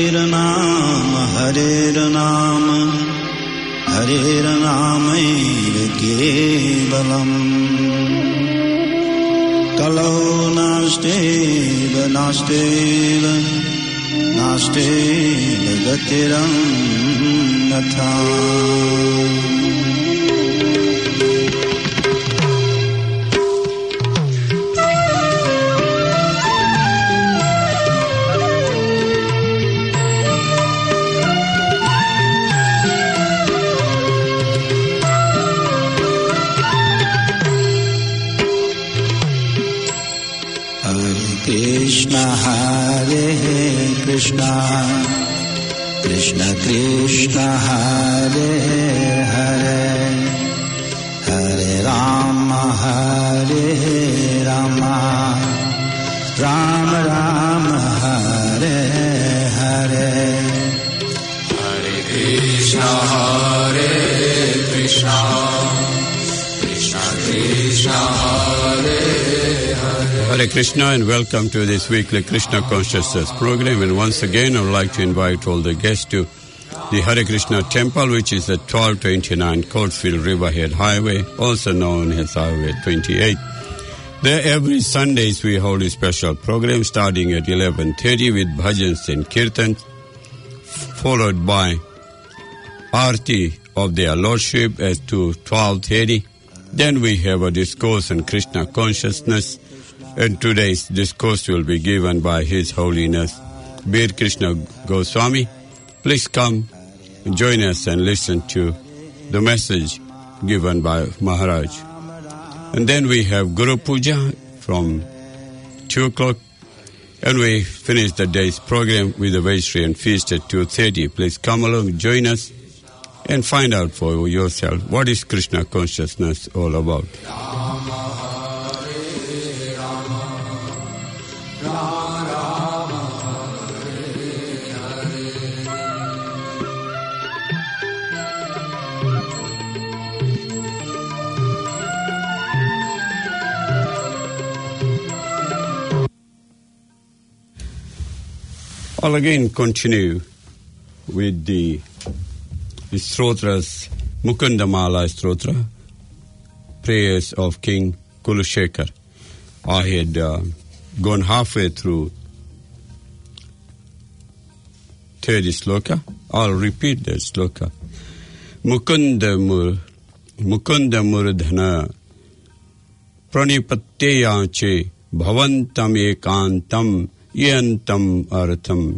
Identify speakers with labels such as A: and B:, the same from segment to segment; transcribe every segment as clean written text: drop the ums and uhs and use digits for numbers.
A: Hare Namaiva Kevalam Kalau Nasteva Gatiram Natha. Krishna Hare Krishna Krishna Krishna Hare Hare Hare Rama Hare Rama Rama Rama Hare Hare Hare Krishna Hare Krishna Krishna Krishna Hare
B: Hare Krishna and welcome to this weekly Krishna Consciousness program. And once again, I would like to invite all the guests to the Hare Krishna Temple, which is at 1229 Coatesville Riverhead Highway, also known as Highway 28. There every Sundays we hold a special program starting at 11:30 with bhajans and kirtans, followed by Aarti of their Lordship as to 12:30. Then we have a discourse on Krishna consciousness. And today's discourse will be given by His Holiness Bir Krishna Goswami. Please come and join us and listen to the message given by Maharaj. And then we have Guru Puja from 2 o'clock. And we finish the day's program with a Vaishnav feast at 2:30. Please come along, join us, and find out for yourself what is Krishna consciousness all about. I'll again continue with the Stotras, Mukundamala Stotra, prayers of King Kulashekar. I had gone halfway through third sloka. I'll repeat that sloka. Mukunda Murdhana Pranipatyache Bhavantam Ekantam Yantam Artham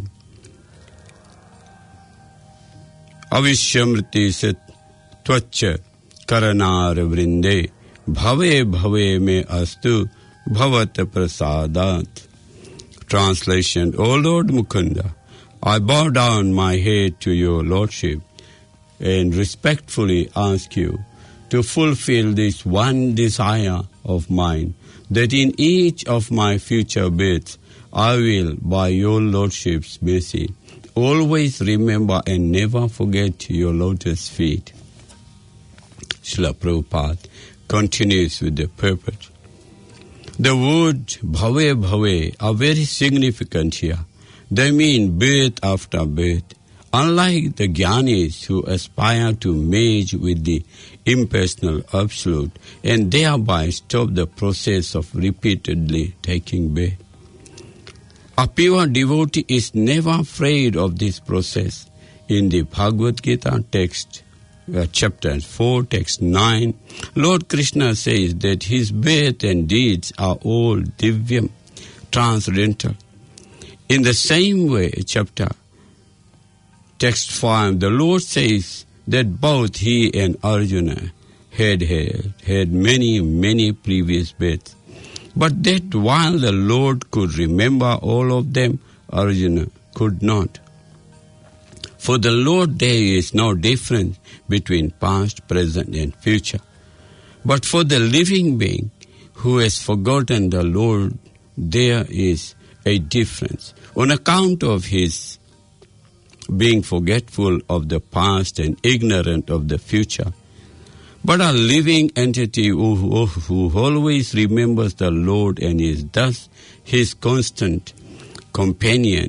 B: Avishamriti Sit Tvacha Karanar Vrinde Bhave Bhave Me Astu Bhavat Prasadat. Translation: O Lord Mukunda, I bow down my head to your Lordship and respectfully ask you to fulfill this one desire of mine, that in each of my future births I will, by your Lordship's mercy, always remember and never forget your lotus feet. Srila Prabhupada continues with the purport. The words bhave bhave are very significant here. They mean birth after birth. Unlike the jnanis who aspire to merge with the impersonal absolute and thereby stop the process of repeatedly taking birth. A pure devotee is never afraid of this process. In the Bhagavad Gita text, chapter 4, text 9, Lord Krishna says that his birth and deeds are all divyam, transcendental. In the same way, chapter text 5, the Lord says that both he and Arjuna had many, many previous births. But that while the Lord could remember all of them, Arjuna could not. For the Lord there is no difference between past, present and future. But for the living being who has forgotten the Lord, there is a difference. On account of his being forgetful of the past and ignorant of the future. But a living entity who always remembers the Lord and is thus his constant companion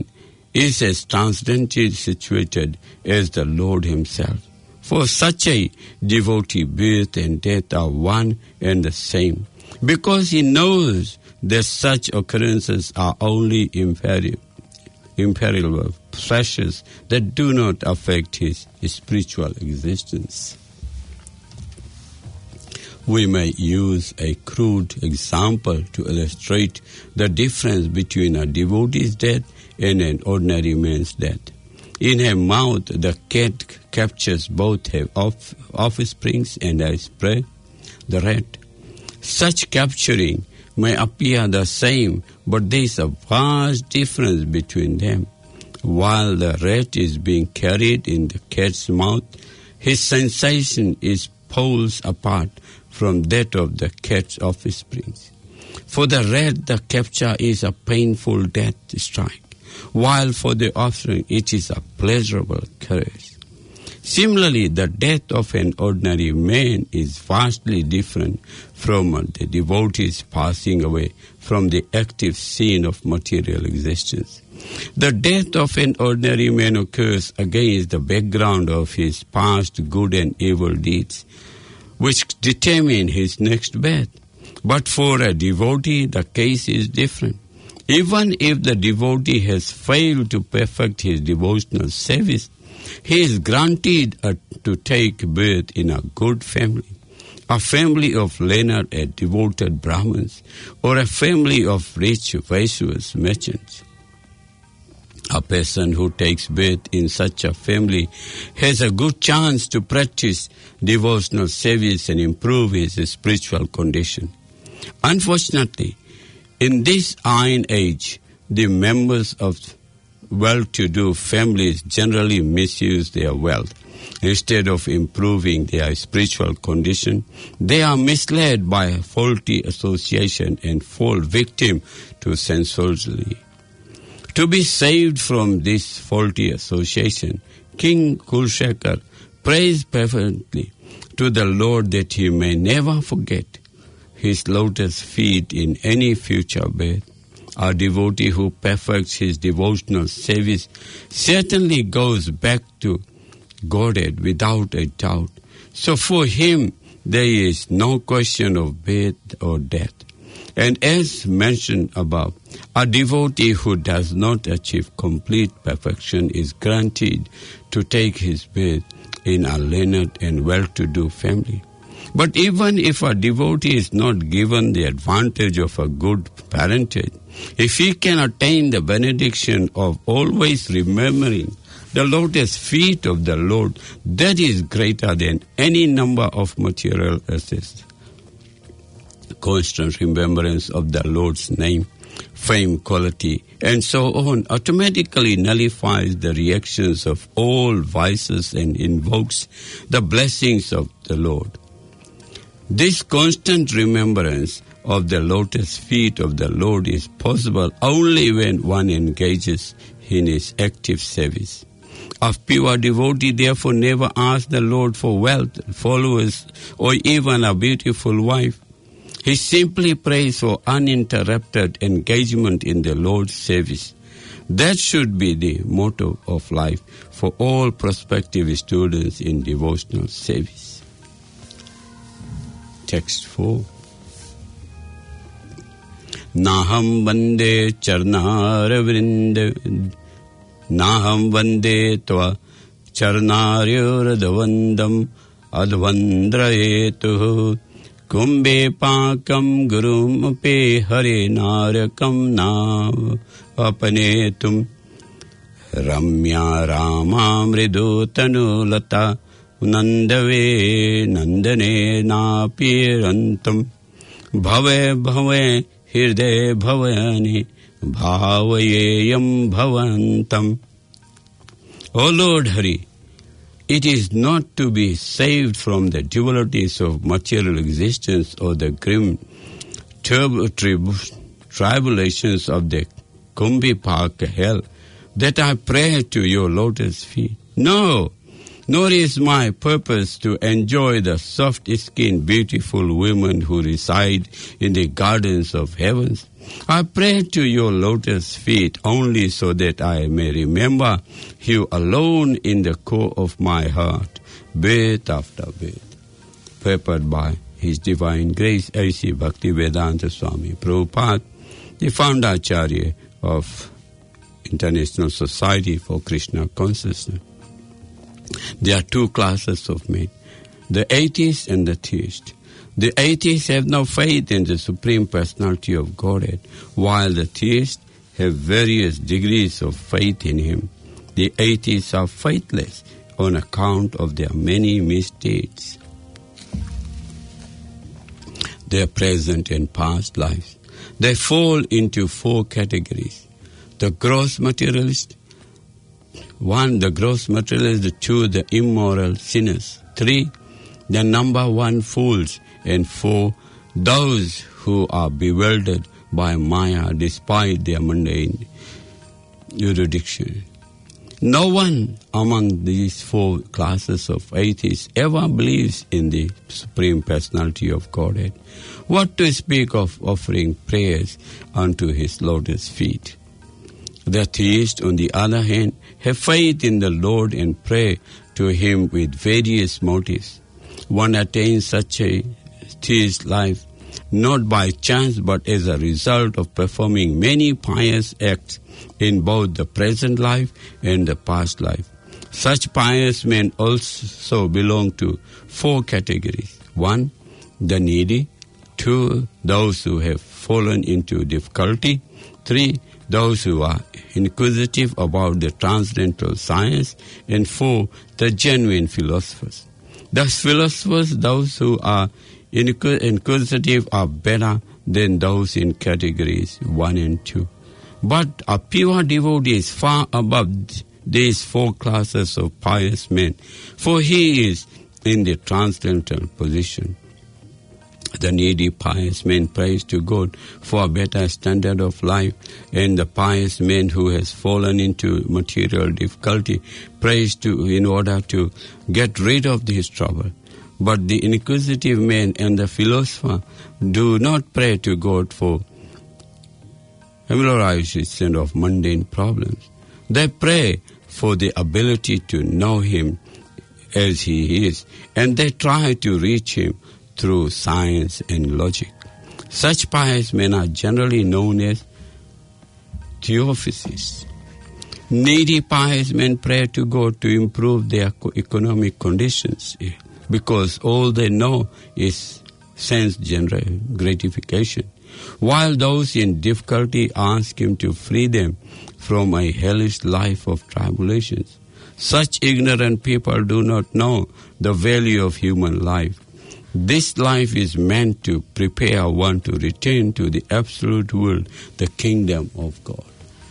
B: is as transcendently situated as the Lord himself. For such a devotee, birth and death are one and the same, because he knows that such occurrences are only imperishable pleasures that do not affect his spiritual existence. We may use a crude example to illustrate the difference between a devotee's death and an ordinary man's death. In her mouth, the cat captures both her offsprings and her prey, the rat. Such capturing may appear the same, but there is a vast difference between them. While the rat is being carried in the cat's mouth, his sensation is poles apart from that of the cat's offsprings. For the rat, the capture is a painful death strike, while for the offspring it is a pleasurable caress. Similarly, the death of an ordinary man is vastly different from the devotee's passing away from the active scene of material existence. The death of an ordinary man occurs against the background of his past good and evil deeds, which determine his next birth. But for a devotee, the case is different. Even if the devotee has failed to perfect his devotional service, he is granted to take birth in a good family, a family of learned and devoted Brahmins, or a family of rich Vaishyas merchants. A person who takes birth in such a family has a good chance to practice devotional service and improve his spiritual condition. Unfortunately, in this iron age, the members of well-to-do families generally misuse their wealth. Instead of improving their spiritual condition, they are misled by faulty association and fall victim to sensuality. To be saved from this faulty association, King Kulshekar prays fervently to the Lord that he may never forget his lotus feet in any future birth. A devotee who perfects his devotional service certainly goes back to Godhead without a doubt. So for him, there is no question of birth or death. And as mentioned above, a devotee who does not achieve complete perfection is granted to take his birth in a learned and well-to-do family. But even if a devotee is not given the advantage of a good parentage, if he can attain the benediction of always remembering the lotus feet of the Lord, that is greater than any number of material assets. Constant remembrance of the Lord's name, fame, quality, and so on automatically nullifies the reactions of all vices and invokes the blessings of the Lord. This constant remembrance of the lotus feet of the Lord is possible only when one engages in his active service. A pure devotee therefore never asks the Lord for wealth, followers, or even a beautiful wife. He simply prays for uninterrupted engagement in the Lord's service. That should be the motto of life for all prospective students in devotional service. Text 4. Naham vande charnara vrinde, Naham vande tva charnaryoradavandam advandrayetuh. Kumbhe pakam gurum pe hare narakam nav apanetum ramya rama mridu tanulata nandave nandane napirantam bhave bhave hirde bhavani bhavayeyam bhavantam. O Lord Hari, it is not to be saved from the dualities of material existence or the grim tribulations of the Kumbhi Pak hell that I pray to your lotus feet. No, Nor is my purpose to enjoy the soft-skinned, beautiful women who reside in the gardens of heavens. I pray to your lotus feet only so that I may remember you alone in the core of my heart, bit after bit. Prepared by His Divine Grace, A.C. Bhaktivedanta Swami Prabhupada, the founder Acharya of International Society for Krishna Consciousness. There are two classes of men, the atheists and the theists. The atheists have no faith in the Supreme Personality of Godhead, while the theists have various degrees of faith in Him. The atheists are faithless on account of their many misdeeds, their present and past lives. They fall into four categories. The gross materialist, 1, the gross materialist, 2, the immoral sinners, 3, the number 1 fools, and 4, those who are bewildered by Maya despite their mundane erudition. No one among these 4 classes of atheists ever believes in the Supreme Personality of Godhead. What to speak of offering prayers unto His lotus feet? The theists, on the other hand, have faith in the Lord and pray to Him with various motives. One attains such a theist life not by chance but as a result of performing many pious acts in both the present life and the past life. Such pious men also belong to 4 categories. 1, the needy. 2, those who have fallen into difficulty. 3, those who are inquisitive about the transcendental science. And 4, the genuine philosophers. Thus philosophers, those who are inquisitive, are better than those in categories 1 and 2. But a pure devotee is far above these 4 classes of pious men, for he is in the transcendental position. The needy pious man prays to God for a better standard of life, and the pious man who has fallen into material difficulty prays in order to get rid of his trouble. But the inquisitive man and the philosopher do not pray to God for amelioration of mundane problems. They pray for the ability to know Him as He is, and they try to reach Him through science and logic. Such pious men are generally known as theosophists. Needy pious men pray to God to improve their economic conditions, because all they know is sense gratification, while those in difficulty ask Him to free them from a hellish life of tribulations. Such ignorant people do not know the value of human life. This life is meant to prepare one to return to the absolute world, the kingdom of God.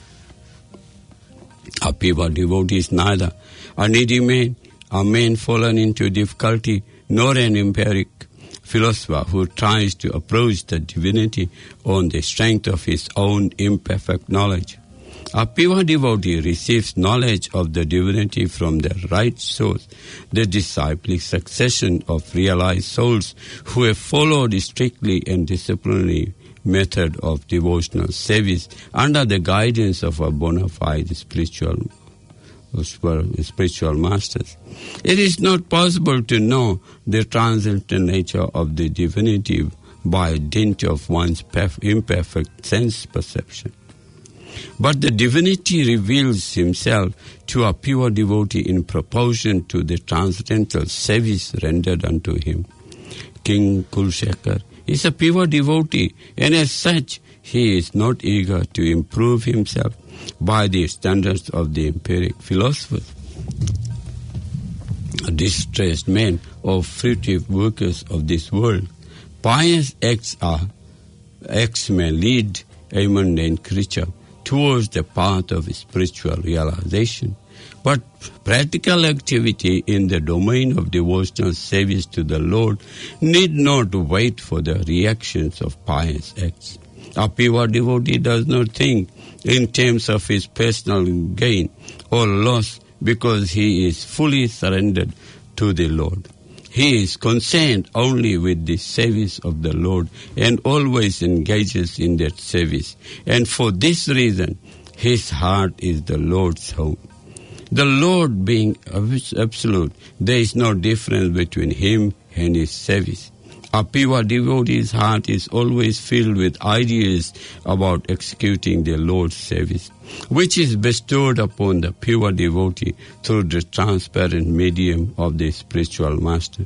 B: A pure devotee is neither a needy man, a man fallen into difficulty, nor an empiric philosopher who tries to approach the divinity on the strength of his own imperfect knowledge. A pure devotee receives knowledge of the divinity from the right source, the disciplic succession of realized souls who have followed strictly and disciplinary method of devotional service under the guidance of a bona fide spiritual masters. It is not possible to know the transcendental nature of the divinity by dint of one's imperfect sense perception. But the divinity reveals Himself to a pure devotee in proportion to the transcendental service rendered unto him. King Kulshekar is a pure devotee, and as such, he is not eager to improve himself by the standards of the empiric philosophers. Distressed men or fruitive workers of this world, pious acts may lead a mundane creature towards the path of spiritual realization. But practical activity in the domain of devotional service to the Lord need not wait for the reactions of pious acts. A pure devotee does not think in terms of his personal gain or loss because he is fully surrendered to the Lord. He is concerned only with the service of the Lord and always engages in that service. And for this reason, his heart is the Lord's home. The Lord being absolute, there is no difference between him and his service. A pure devotee's heart is always filled with ideas about executing the Lord's service, which is bestowed upon the pure devotee through the transparent medium of the spiritual master.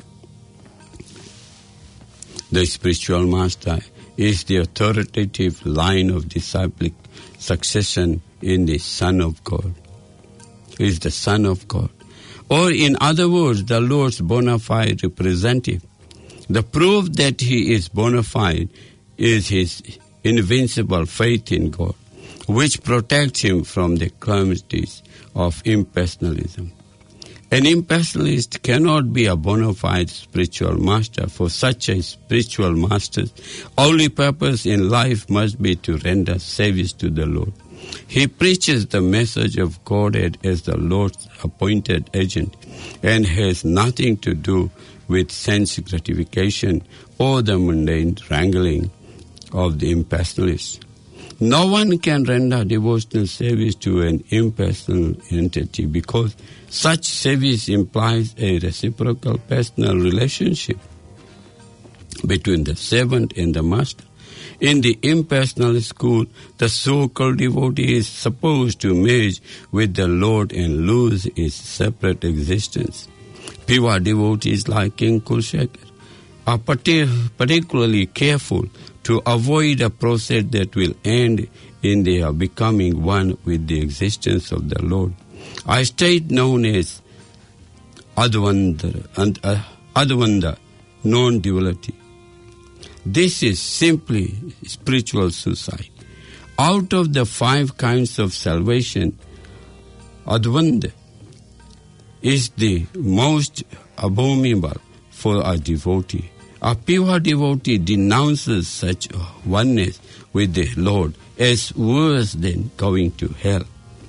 B: The spiritual master is the authoritative line of disciplic succession in the Son of God. Is the Son of God. Or in other words, the Lord's bona fide representative. The proof that he is bona fide is his invincible faith in God, which protects him from the calamities of impersonalism. An impersonalist cannot be a bona fide spiritual master. For such a spiritual master's only purpose in life must be to render service to the Lord. He preaches the message of Godhead as the Lord's appointed agent and has nothing to do with sense gratification or the mundane wrangling of the impersonalist. No one can render devotional service to an impersonal entity because such service implies a reciprocal personal relationship between the servant and the master. In the impersonal school, the so-called devotee is supposed to merge with the Lord and lose his separate existence. Pure devotees like King Kulshekar are particularly careful to avoid a process that will end in their becoming one with the existence of the Lord, a state known as Advaita, non-duality. This is simply spiritual suicide. Out of the 5 kinds of salvation, Advaita is the most abominable for a devotee. A pure devotee denounces such oneness with the Lord as worse than going to hell.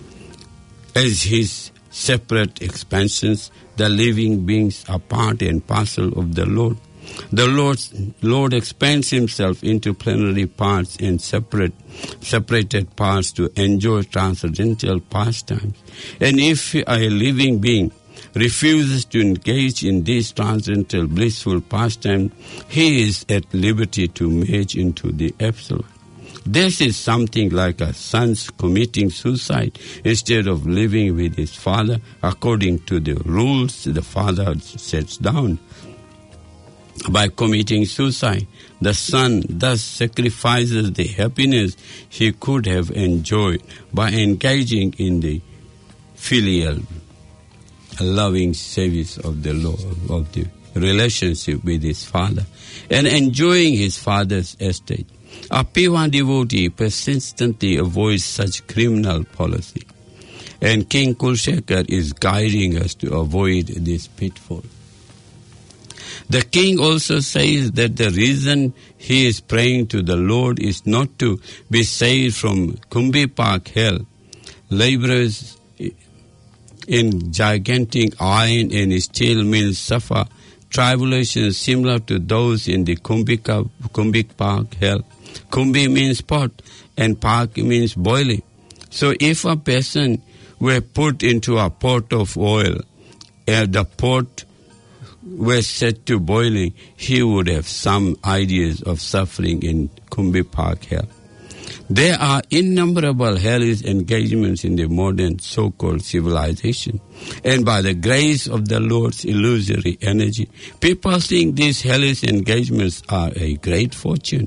B: As his separate expansions, the living beings are part and parcel of the Lord. The Lord expands himself into plenary parts and separated parts to enjoy transcendental pastimes. And if a living being refuses to engage in these transcendental blissful pastimes, he is at liberty to merge into the Absolute. This is something like a son committing suicide instead of living with his father according to the rules the father sets down. By committing suicide, the son thus sacrifices the happiness he could have enjoyed by engaging in the filial, loving service of the Lord, of the relationship with his father, and enjoying his father's estate. A pure devotee persistently avoids such criminal policy, and King Kulshekar is guiding us to avoid this pitfall. The king also says that the reason he is praying to the Lord is not to be saved from Kumbhipak hell. Laborers in gigantic iron and steel mills suffer tribulations similar to those in the Kumbhipak hell. Kumbhi means pot and pak means boiling. So if a person were put into a pot of oil and the pot were set to boiling, he would have some ideas of suffering in Kumbhipak hell. There are innumerable hellish engagements in the modern so-called civilization, and by the grace of the Lord's illusory energy, people think these hellish engagements are a great fortune.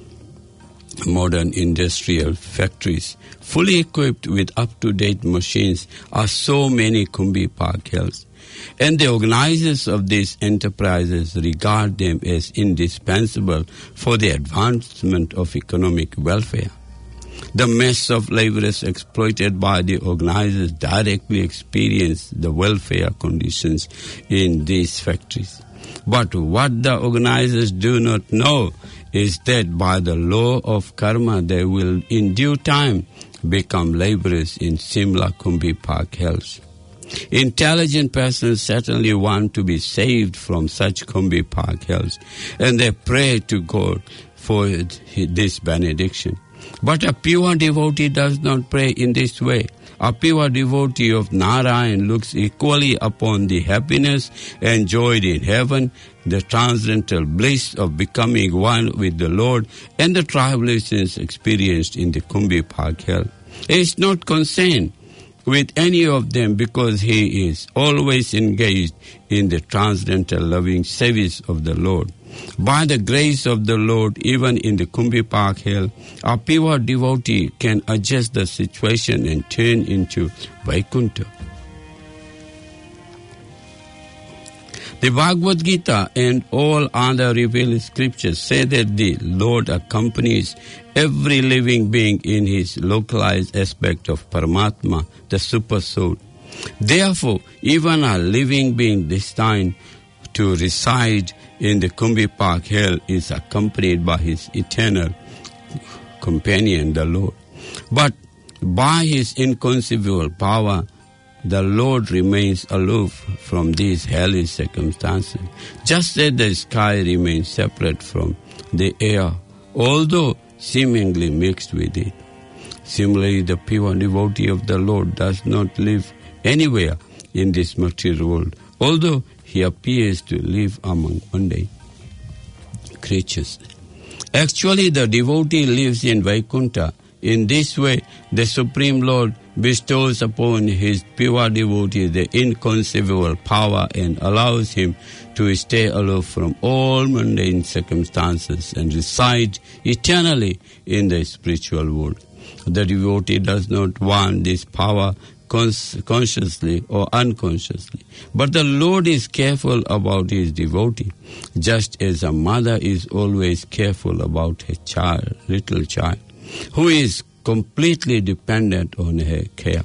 B: Modern industrial factories, fully equipped with up-to-date machines, are so many Kumbhipak hells. And the organizers of these enterprises regard them as indispensable for the advancement of economic welfare. The mass of laborers exploited by the organizers directly experience the welfare conditions in these factories. But what the organizers do not know is that by the law of karma they will in due time become laborers in similar Kumbhipak hells. Intelligent persons certainly want to be saved from such Kumbhi Park hells, and they pray to God for this benediction. But a pure devotee does not pray in this way. A pure devotee of Narayan looks equally upon the happiness enjoyed in heaven, the transcendental bliss of becoming one with the Lord, and the tribulations experienced in the Kumbhi Park hell. He is not concerned with any of them because he is always engaged in the transcendental loving service of the Lord. By the grace of the Lord, even in the Kumbhi Park hell, a pure devotee can adjust the situation and turn into Vaikuntha. The Bhagavad Gita and all other revealed scriptures say that the Lord accompanies every living being in his localized aspect of Paramatma, the Super Soul. Therefore, even a living being destined to reside in the Kumbhi Park hell is accompanied by his eternal companion, the Lord. But by his inconceivable power, the Lord remains aloof from these hellish circumstances, just as the sky remains separate from the air, although seemingly mixed with it. Similarly, the pure devotee of the Lord does not live anywhere in this material world, although he appears to live among mundane creatures. Actually, the devotee lives in Vaikuntha. In this way, the Supreme Lord bestows upon his pure devotee the inconceivable power and allows him to stay aloof from all mundane circumstances and reside eternally in the spiritual world. The devotee does not want this power consciously or unconsciously, but the Lord is careful about his devotee, just as a mother is always careful about her child, little child, who is completely dependent on her care.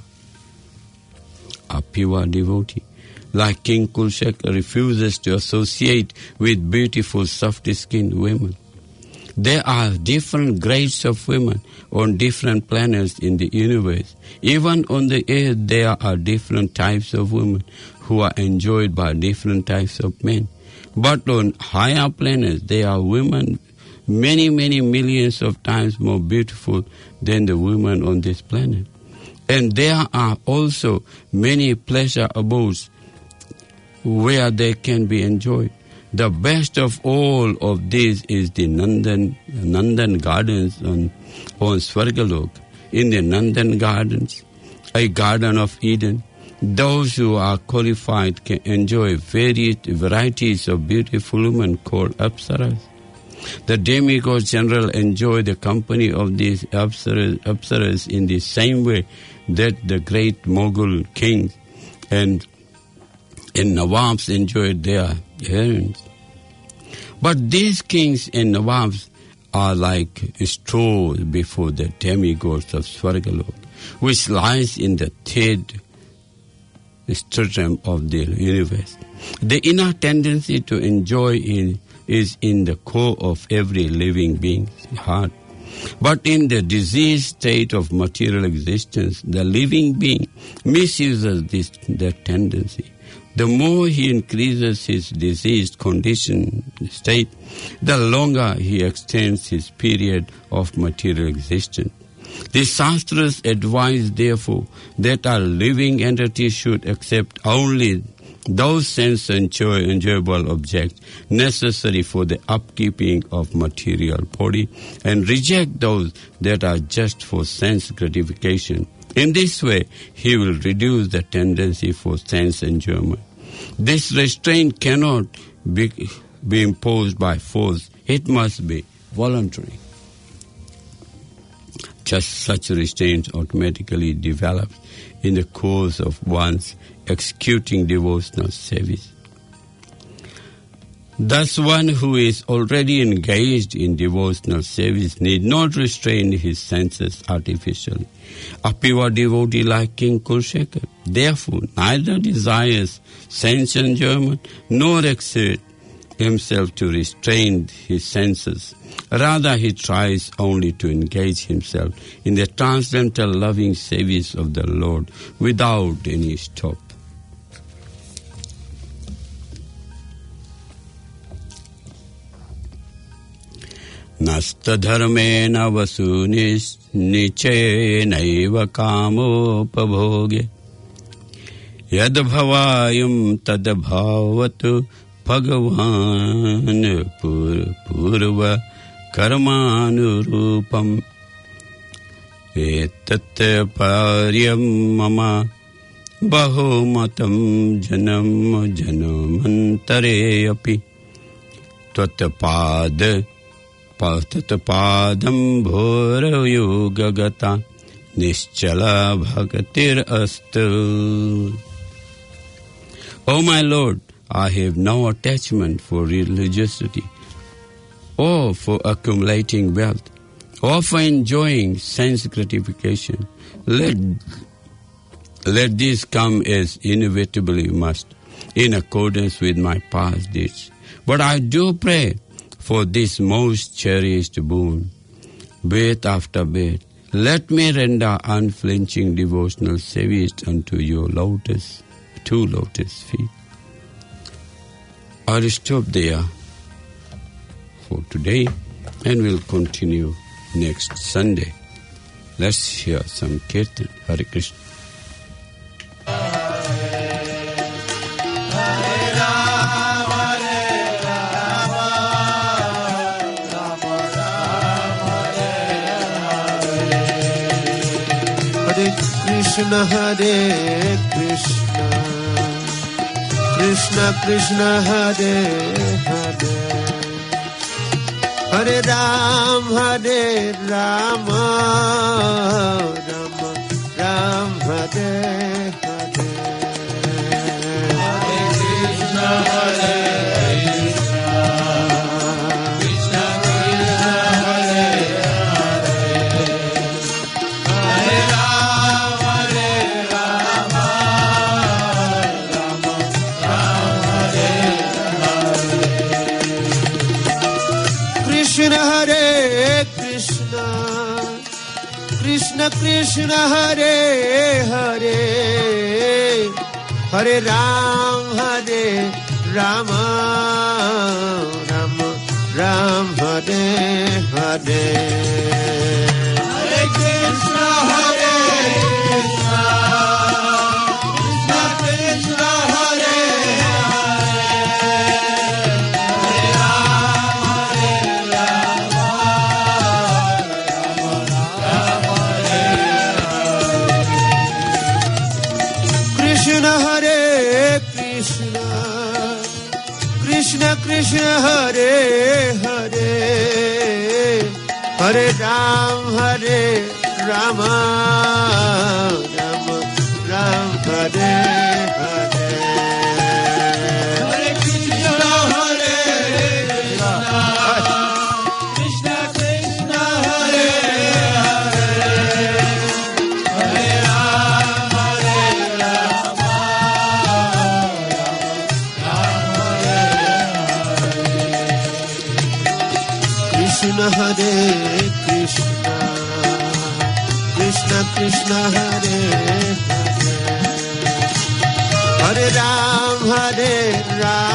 B: A pure devotee, like King Kulsheka, refuses to associate with beautiful, soft-skinned women. There are different grades of women on different planets in the universe. Even on the earth, there are different types of women who are enjoyed by different types of men. But on higher planets, there are women many, many millions of times more beautiful than the women on this planet. And there are also many pleasure abodes where they can be enjoyed. The best of all of these is the Nandan Gardens on Swargalok. In the Nandan Gardens, a garden of Eden, those who are qualified can enjoy varieties of beautiful women called Apsaras. The demigods generally enjoy the company of these Apsaras in the same way that the great Mughal kings and Nawabs enjoyed their harems. But these kings and Nawabs are like straws before the demigods of Swargalok, which lies in the third stratum of the universe. The inner tendency to enjoy is in the core of every living being's heart. But in the diseased state of material existence, the living being misuses that tendency. The more he increases his diseased condition state, the longer he extends his period of material existence. The Shastras advise, therefore, that a living entity should accept only those sense-enjoyable objects necessary for the upkeeping of material body and reject those that are just for sense gratification. In this way, he will reduce the tendency for sense enjoyment. This restraint cannot be imposed by force. It must be voluntary. Just such restraint automatically develops in the course of one's executing devotional service. Thus, one who is already engaged in devotional service need not restrain his senses artificially. A pure devotee like King Kulsheka, therefore, neither desires sense enjoyment nor exerts himself to restrain his senses. Rather, he tries only to engage himself in the transcendental loving service of the Lord without any stop. नस्तधर्मेण वसूनिश्चयेनैव कामोपभोगे यद्भवायुं तद्भवतु भगवान् पूर्व कर्मानुरूपम् एतत् पर्यं मम बहुमतं जन्मन्तरे अपि तत्पादं भोरयुगगता निश्चला भक्तिरस्तु. O my Lord, I have no attachment for religiosity, or for accumulating wealth, or for enjoying sense gratification. Let this come as inevitably must, in accordance with my past deeds. But I do pray for this most cherished boon. Bit after bit, let me render unflinching devotional service unto your two lotus feet. I'll stop there for today and we'll continue next Sunday. Let's hear some Kirtan. Hare Krishna.
C: Krishna Hare Krishna Krishna Krishna Hare Hare Hare Ram Hare Rama Rama Ram Hare Hare Hare Krishna Hare Krishna Krishna Hare Hare Hare Ram Hare Rama Rama Ram Hare Hare Hare Krishna Hare Krishna Krishna Krishna Hare Krishna Krishna Hare Hare Hare Ram Hare Rama Rama Ram Hare Hare Hare Krishna Hare Krishna Krishna Krishna Hare Hare Hare Ram Hare Rama Krishna Hare Krishna Krishna Krishna Hare Hare Hare Ram Hare Rama